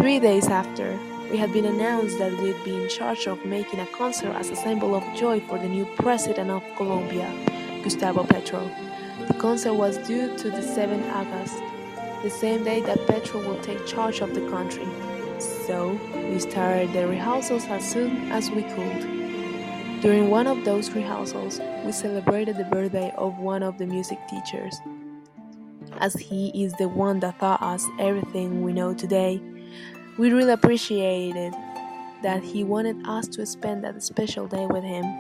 3 days after, we had been announced that we'd be in charge of making a concert as a symbol of joy for the new president of Colombia, Gustavo Petro. The concert was due to the 7th August, the same day that Petro will take charge of the country. So, we started the rehearsals as soon as we could. During one of those rehearsals, we celebrated the birthday of one of the music teachers. As he is the one that taught us everything we know today, we really appreciated that he wanted us to spend that special day with him.